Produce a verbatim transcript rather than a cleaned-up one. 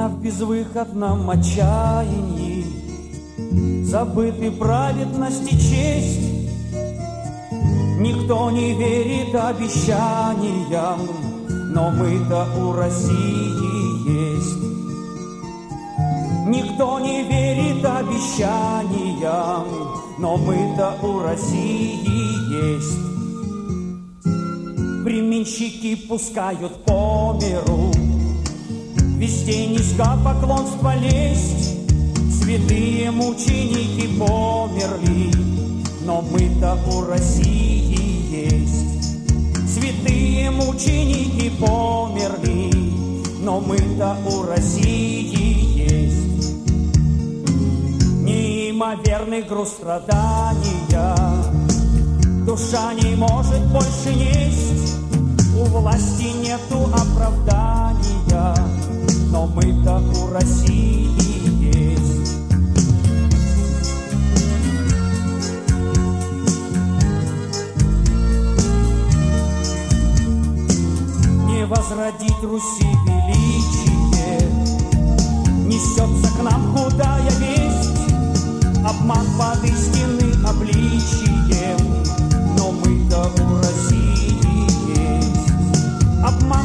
А в безвыходном отчаянии забыты праведность и честь. Никто не верит обещаниям, но мы-то у России есть. Никто не верит обещаниям, но мы-то у России есть. Временщики пускают по миру везде низкопоклонство лесть. Святые мученики померли, но мы-то у России есть. Святые мученики померли, но мы-то у России есть. Неимоверный груз страдания душа не может больше несть. У власти нету оправдания, но мы-то у России есть. Не возродить Руси величие, несется к нам худая весть. Обман под истинным обличием, но мы-то у России есть. Обман